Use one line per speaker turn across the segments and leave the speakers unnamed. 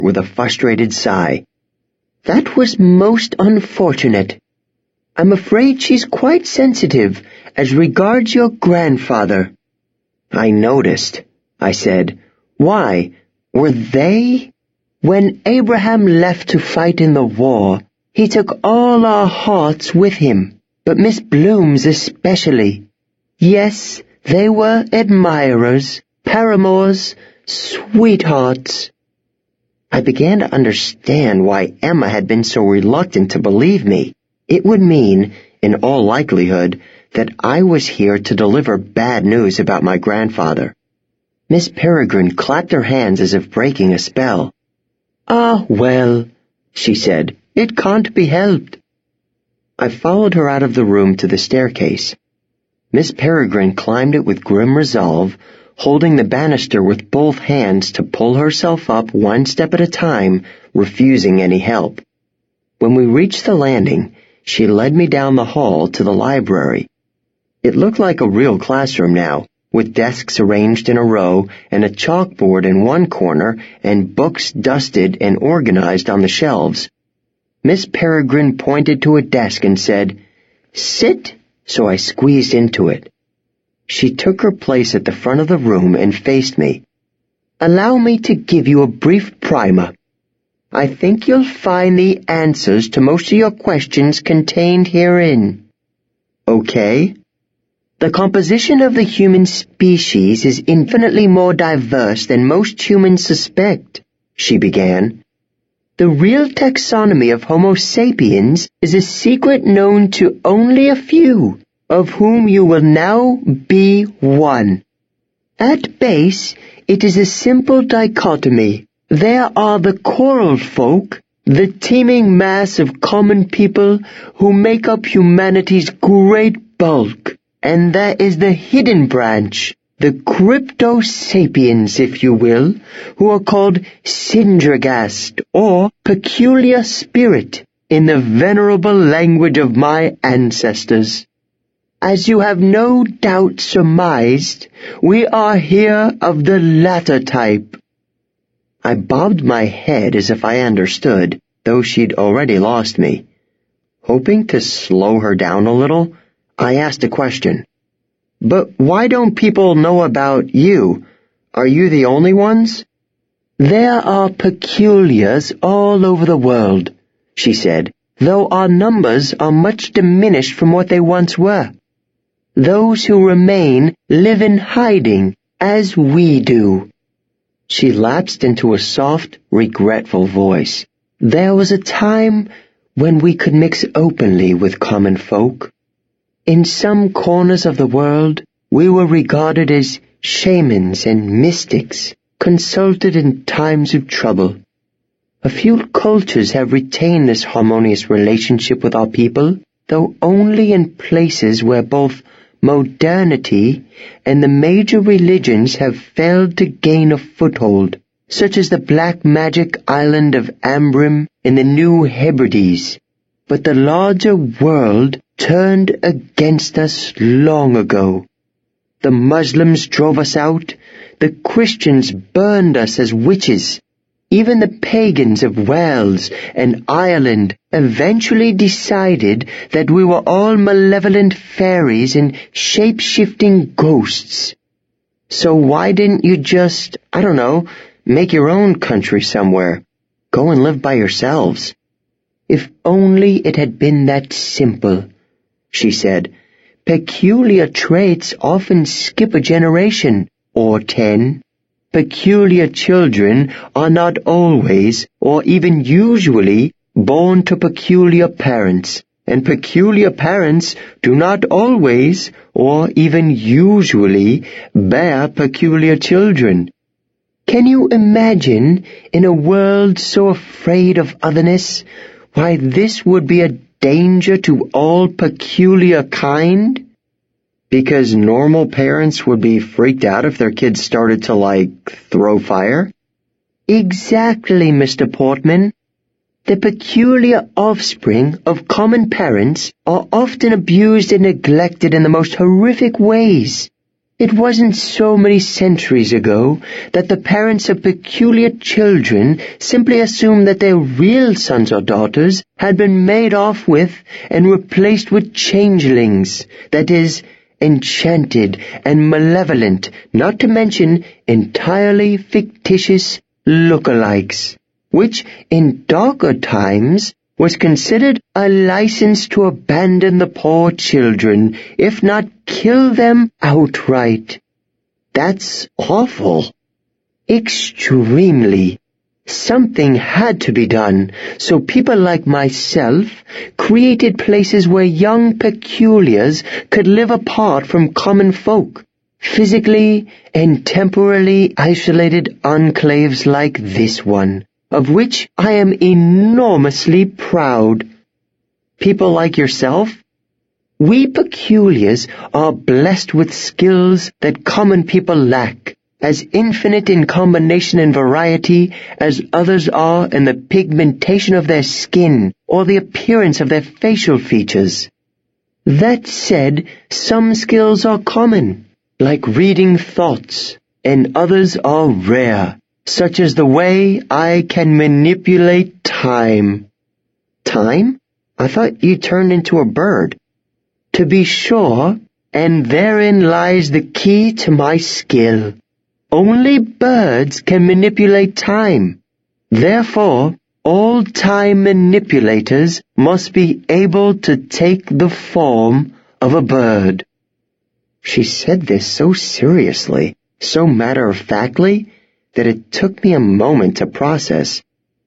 with a frustrated sigh. That was most unfortunate. I'm afraid she's quite sensitive as regards your grandfather. I noticed, I said. Why? Were they? When Abraham left to fight in the war, he took all our hearts with him, but Miss Bloom's especially. Yes, they were admirers, paramours, sweethearts. I began to understand why Emma had been so reluctant to believe me. It would mean, in all likelihood, that I was here to deliver bad news about my grandfather. Miss Peregrine clapped her hands as if breaking a spell. Ah, well, she said, it can't be helped. I followed her out of the room to the staircase. Miss Peregrine climbed it with grim resolve, holding the banister with both hands to pull herself up one step at a time, refusing any help. When we reached the landing, she led me down the hall to the library. It looked like a real classroom now, with desks arranged in a row and a chalkboard in one corner and books dusted and organized on the shelves. Miss Peregrine pointed to a desk and said, "Sit," so I squeezed into it. She took her place at the front of the room and faced me. "Allow me to give you a brief primer. I think you'll find the answers to most of your questions contained herein." Okay. "The composition of the human species is infinitely more diverse than most humans suspect," she began. "The real taxonomy of Homo sapiens is a secret known to only a few, of whom you will now be one. At base, it is a simple dichotomy. There are the coral folk, the teeming mass of common people who make up humanity's great bulk, and there is the hidden branch, the crypto-sapiens, if you will, who are called Syndragast, or peculiar spirit, in the venerable language of my ancestors. As you have no doubt surmised, we are here of the latter type." I bobbed my head as if I understood, though she'd already lost me. Hoping to slow her down a little, I asked a question. "But why don't people know about you? Are you the only ones?" "There are peculiars all over the world," she said, "though our numbers are much diminished from what they once were. Those who remain live in hiding, as we do." She lapsed into a soft, regretful voice. "There was a time when we could mix openly with common folk. In some corners of the world, we were regarded as shamans and mystics, consulted in times of trouble. A few cultures have retained this harmonious relationship with our people, though only in places where both modernity and the major religions have failed to gain a foothold, such as the black magic island of Ambrim in the New Hebrides. But the larger world turned against us long ago. The Muslims drove us out, the Christians burned us as witches. Even the pagans of Wales and Ireland eventually decided that we were all malevolent fairies and shape-shifting ghosts. So why didn't you just, make your own country somewhere? Go and live by yourselves." "If only it had been that simple," she said. "Peculiar traits often skip a generation, or 10. Peculiar children are not always, or even usually, born to peculiar parents, and peculiar parents do not always, or even usually, bear peculiar children. Can you imagine, in a world so afraid of otherness, why this would be a danger to all peculiar kind? Because normal parents would be freaked out if their kids started to, throw fire?" "Exactly, Mr. Portman. The peculiar offspring of common parents are often abused and neglected in the most horrific ways. It wasn't so many centuries ago that the parents of peculiar children simply assumed that their real sons or daughters had been made off with and replaced with changelings, that is, enchanted and malevolent, not to mention entirely fictitious lookalikes, which in darker times was considered a license to abandon the poor children, if not kill them outright. That's awful. Extremely. Something had to be done, so people like myself created places where young peculiars could live apart from common folk, physically and temporally isolated enclaves like this one, of which I am enormously proud. People like yourself? We peculiars are blessed with skills that common people lack, as infinite in combination and variety as others are in the pigmentation of their skin or the appearance of their facial features. That said, some skills are common, like reading thoughts, and others are rare, such as the way I can manipulate time. Time? I thought you turned into a bird. To be sure, and therein lies the key to my skill. Only birds can manipulate time. Therefore, all time manipulators must be able to take the form of a bird. She said this so seriously, so matter-of-factly, that it took me a moment to process.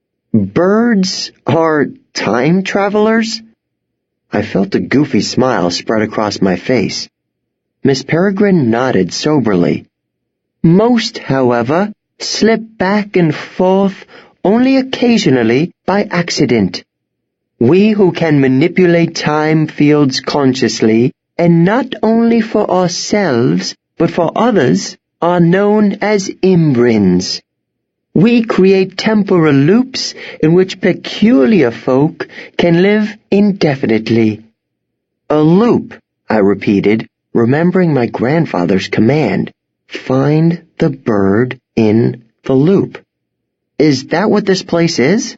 Birds are time travelers? I felt a goofy smile spread across my face. Miss Peregrine nodded soberly. Most, however, slip back and forth only occasionally by accident. We who can manipulate time fields consciously, and not only for ourselves, but for others, are known as imbrins. We create temporal loops in which peculiar folk can live indefinitely. A loop, I repeated, remembering my grandfather's command. Find the bird in the loop. Is that what this place is?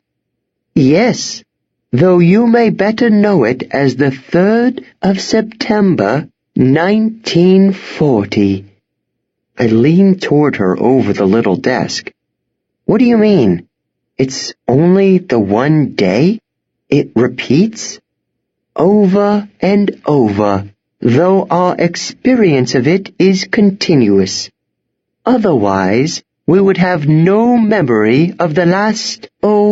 Yes, though you may better know it as the 3rd of September, 1940. I leaned toward her over the little desk. What do you mean? It's only the one day? It repeats? Over and over, though our experience of it is continuous. Otherwise, we would have no memory of the last,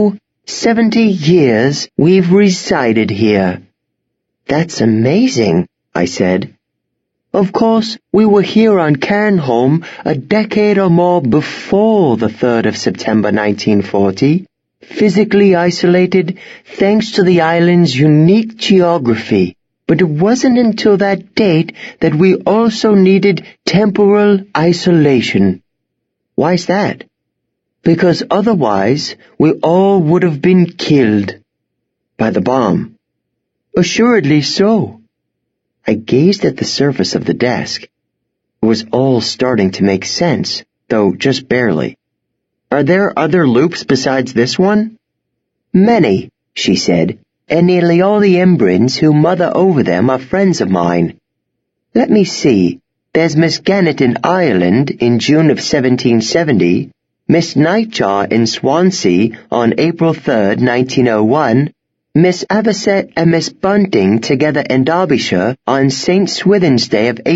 70 years we've resided here. That's amazing, I said. Of course, we were here on Cairnholm a decade or more before the 3rd of September 1940, physically isolated thanks to the island's unique geography. But it wasn't until that date that we also needed temporal isolation. Why's that? Because otherwise we all would have been killed by the bomb. Assuredly so. I gazed at the surface of the desk. It was all starting to make sense, though just barely. Are there other loops besides this one? Many, she said, and nearly all the imbrins who mother over them are friends of mine. Let me see. There's Miss Gannett in Ireland in June of 1770, Miss Nightjar in Swansea on April 3rd, 1901, Miss Avocet and Miss Bunting together in Derbyshire on St. Swithin's Day of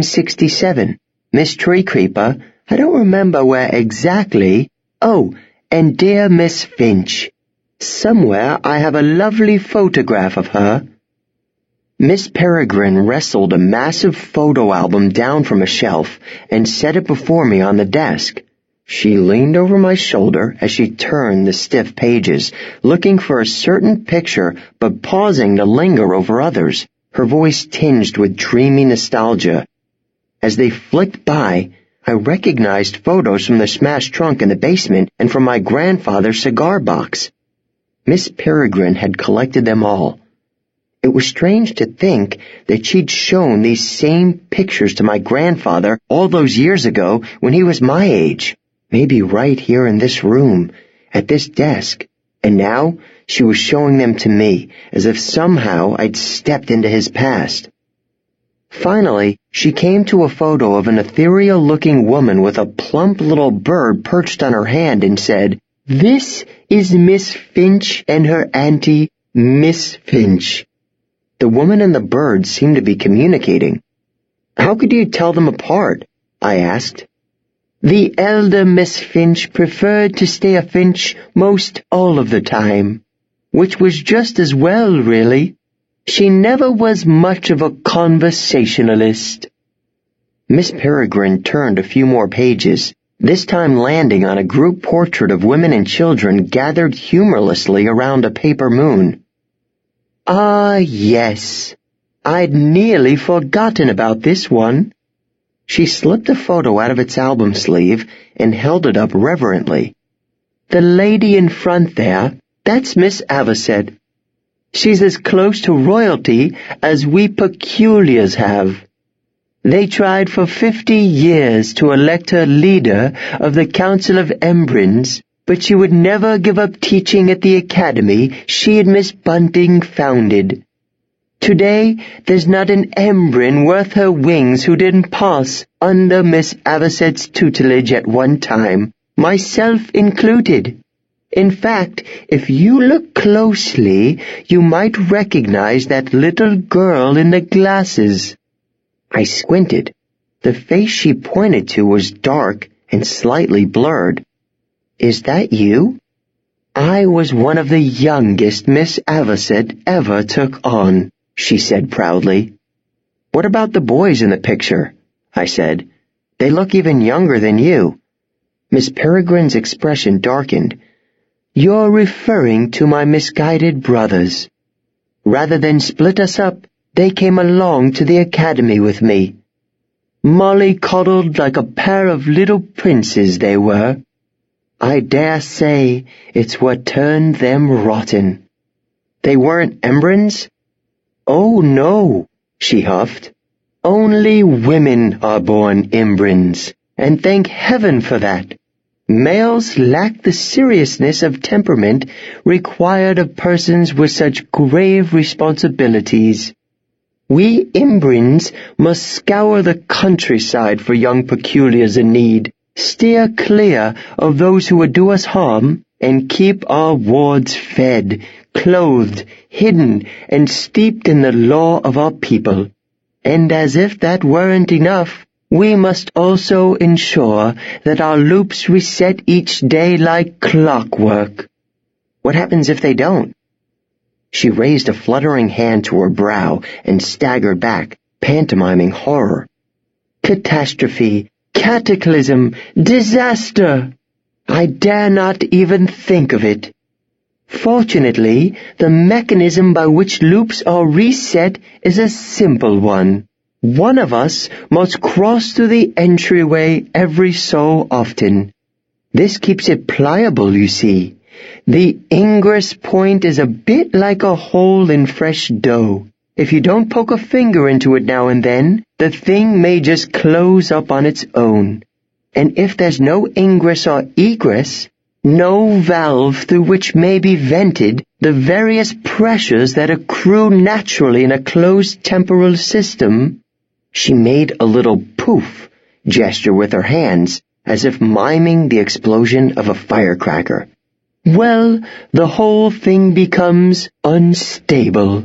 1867, Miss Treecreeper, I don't remember where exactly, and dear Miss Finch. Somewhere I have a lovely photograph of her. Miss Peregrine wrestled a massive photo album down from a shelf and set it before me on the desk. She leaned over my shoulder as she turned the stiff pages, looking for a certain picture but pausing to linger over others, her voice tinged with dreamy nostalgia. As they flicked by, I recognized photos from the smashed trunk in the basement and from my grandfather's cigar box. Miss Peregrine had collected them all. It was strange to think that she'd shown these same pictures to my grandfather all those years ago when he was my age. Maybe right here in this room, at this desk. And now she was showing them to me, as if somehow I'd stepped into his past. Finally, she came to a photo of an ethereal-looking woman with a plump little bird perched on her hand and said, "This is Miss Finch and her auntie, Miss Finch." The woman and the bird seemed to be communicating. "How could you tell them apart?" I asked. "The elder Miss Finch preferred to stay a Finch most all of the time, which was just as well, really. She never was much of a conversationalist." Miss Peregrine turned a few more pages, this time landing on a group portrait of women and children gathered humorlessly around a paper moon. "Ah, yes. I'd nearly forgotten about this one." She slipped the photo out of its album sleeve and held it up reverently. "The lady in front there, that's Miss Avocet. She's as close to royalty as we peculiars have. They tried for 50 years to elect her leader of the Council of Embrins, but she would never give up teaching at the academy she and Miss Bunting founded. Today, there's not an Embrin worth her wings who didn't pass under Miss Avocet's tutelage at one time, myself included. In fact, if you look closely, you might recognize that little girl in the glasses." I squinted. The face she pointed to was dark and slightly blurred. "Is that you?" "I was one of the youngest Miss Avocet ever took on," she said proudly. "What about the boys in the picture?" I said. "They look even younger than you." Miss Peregrine's expression darkened. "You're referring to my misguided brothers. Rather than split us up, they came along to the academy with me. Molly-coddled like a pair of little princes they were. I dare say it's what turned them rotten." "They weren't Embrins?" "Oh, no," she huffed. "Only women are born Embrins, and thank heaven for that. Males lack the seriousness of temperament required of persons with such grave responsibilities. We Embrins must scour the countryside for young peculiars in need, steer clear of those who would do us harm, and keep our wards fed, clothed, hidden, and steeped in the law of our people. And as if that weren't enough, we must also ensure that our loops reset each day like clockwork." "What happens if they don't?" She raised a fluttering hand to her brow and staggered back, pantomiming horror. "Catastrophe, cataclysm, disaster! I dare not even think of it. Fortunately, the mechanism by which loops are reset is a simple one. One of us must cross through the entryway every so often. This keeps it pliable, you see. The ingress point is a bit like a hole in fresh dough. If you don't poke a finger into it now and then, the thing may just close up on its own. And if there's no ingress or egress, no valve through which may be vented the various pressures that accrue naturally in a closed temporal system," she made a little poof gesture with her hands, as if miming the explosion of a firecracker. "Well, the whole thing becomes unstable."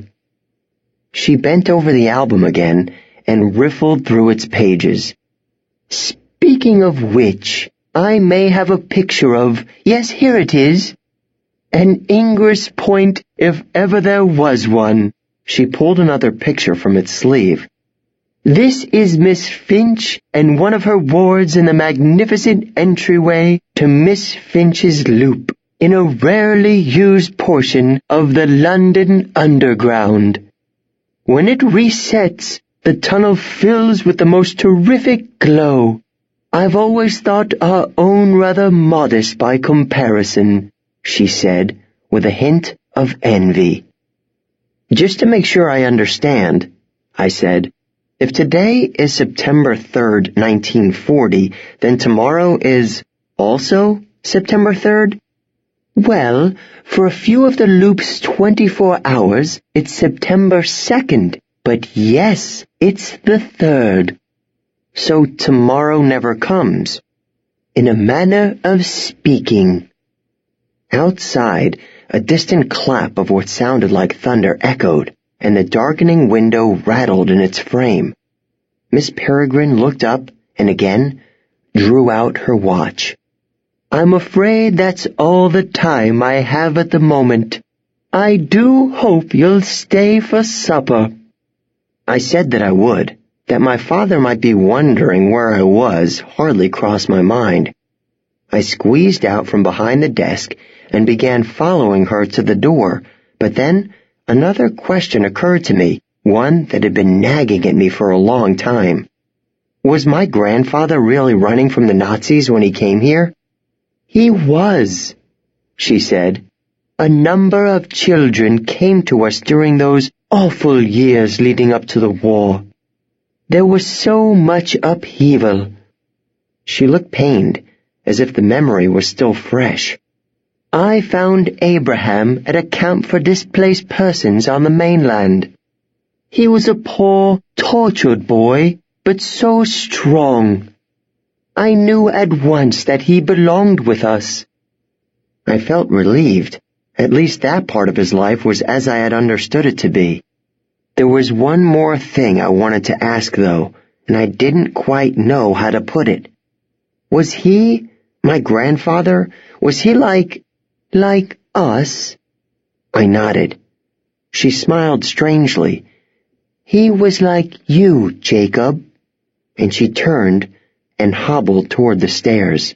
She bent over the album again and riffled through its pages. "Speaking of which, I may have a picture of, yes, here it is, an ingress point if ever there was one." She pulled another picture from its sleeve. "This is Miss Finch and one of her wards in the magnificent entryway to Miss Finch's loop, in a rarely used portion of the London Underground. When it resets, the tunnel fills with the most terrific glow. I've always thought our own rather modest by comparison," she said, with a hint of envy. Just to make sure I understand, I said, if today is September 3rd, 1940, then tomorrow is also September 3rd? Well, for a few of the loop's 24 hours, it's September 2nd, but yes, it's the 3rd. So tomorrow never comes. In a manner of speaking. Outside, a distant clap of what sounded like thunder echoed, and the darkening window rattled in its frame. Miss Peregrine looked up and again drew out her watch. I'm afraid that's all the time I have at the moment. I do hope you'll stay for supper. I said that I would. That my father might be wondering where I was hardly crossed my mind. I squeezed out from behind the desk and began following her to the door, but then another question occurred to me, one that had been nagging at me for a long time. Was my grandfather really running from the Nazis when he came here? He was, she said. A number of children came to us during those awful years leading up to the war. There was so much upheaval. She looked pained, as if the memory was still fresh. I found Abraham at a camp for displaced persons on the mainland. He was a poor, tortured boy, but so strong. I knew at once that he belonged with us. I felt relieved. At least that part of his life was as I had understood it to be. There was one more thing I wanted to ask, though, and I didn't quite know how to put it. Was he, my grandfather, was he like us? I nodded. She smiled strangely. He was like you, Jacob. And she turned and hobbled toward the stairs.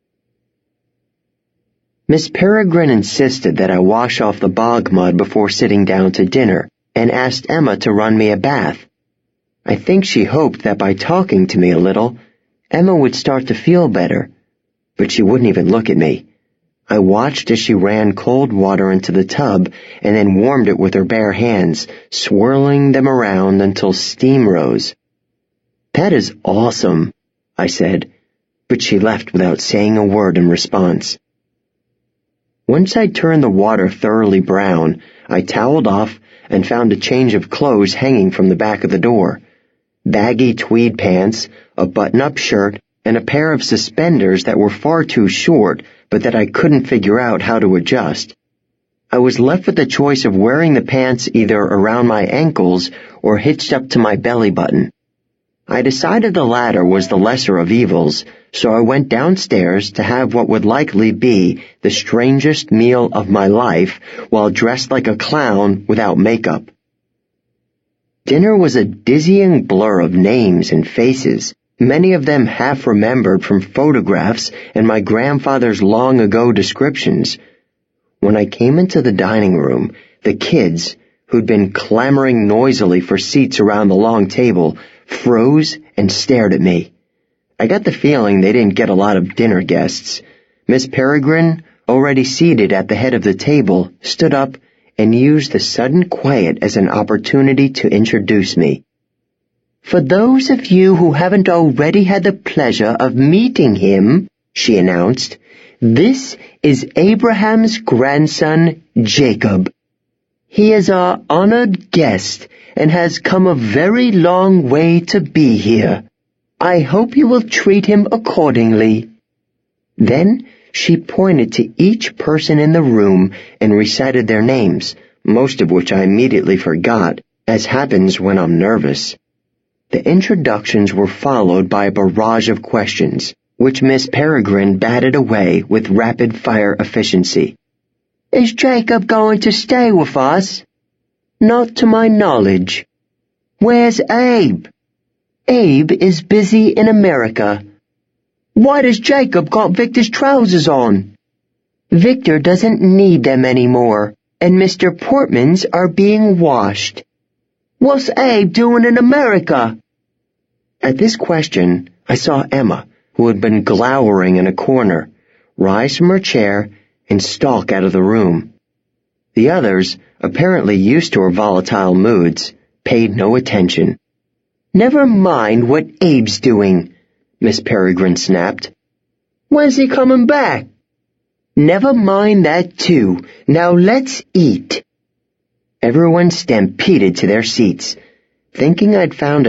Miss Peregrine insisted that I wash off the bog mud before sitting down to dinner, and asked Emma to run me a bath. I think she hoped that by talking to me a little, Emma would start to feel better, but she wouldn't even look at me. I watched as she ran cold water into the tub and then warmed it with her bare hands, swirling them around until steam rose. That is awesome, I said, but she left without saying a word in response. Once I'd turned the water thoroughly brown, I toweled off and found a change of clothes hanging from the back of the door. Baggy tweed pants, a button-up shirt, and a pair of suspenders that were far too short, but that I couldn't figure out how to adjust. I was left with the choice of wearing the pants either around my ankles or hitched up to my belly button. I decided the latter was the lesser of evils, so I went downstairs to have what would likely be the strangest meal of my life while dressed like a clown without makeup. Dinner was a dizzying blur of names and faces, many of them half remembered from photographs and my grandfather's long-ago descriptions. When I came into the dining room, the kids, who'd been clamoring noisily for seats around the long table, froze and stared at me. I got the feeling they didn't get a lot of dinner guests. Miss Peregrine, already seated at the head of the table, stood up and used the sudden quiet as an opportunity to introduce me. For those of you who haven't already had the pleasure of meeting him, she announced, this is Abraham's grandson, Jacob. He is our honored guest and has come a very long way to be here. I hope you will treat him accordingly. Then she pointed to each person in the room and recited their names, most of which I immediately forgot, as happens when I'm nervous. The introductions were followed by a barrage of questions, which Miss Peregrine batted away with rapid-fire efficiency. Is Jacob going to stay with us? Not to my knowledge. Where's Abe? Abe is busy in America. Why does Jacob got Victor's trousers on? Victor doesn't need them anymore, and Mr. Portman's are being washed. What's Abe doing in America? At this question, I saw Emma, who had been glowering in a corner, rise from her chair and stalk out of the room. The others, apparently used to her volatile moods, paid no attention. "Never mind what Abe's doing," Miss Peregrine snapped. "When's he coming back?" "Never mind that too. Now let's eat." Everyone stampeded to their seats, thinking I'd found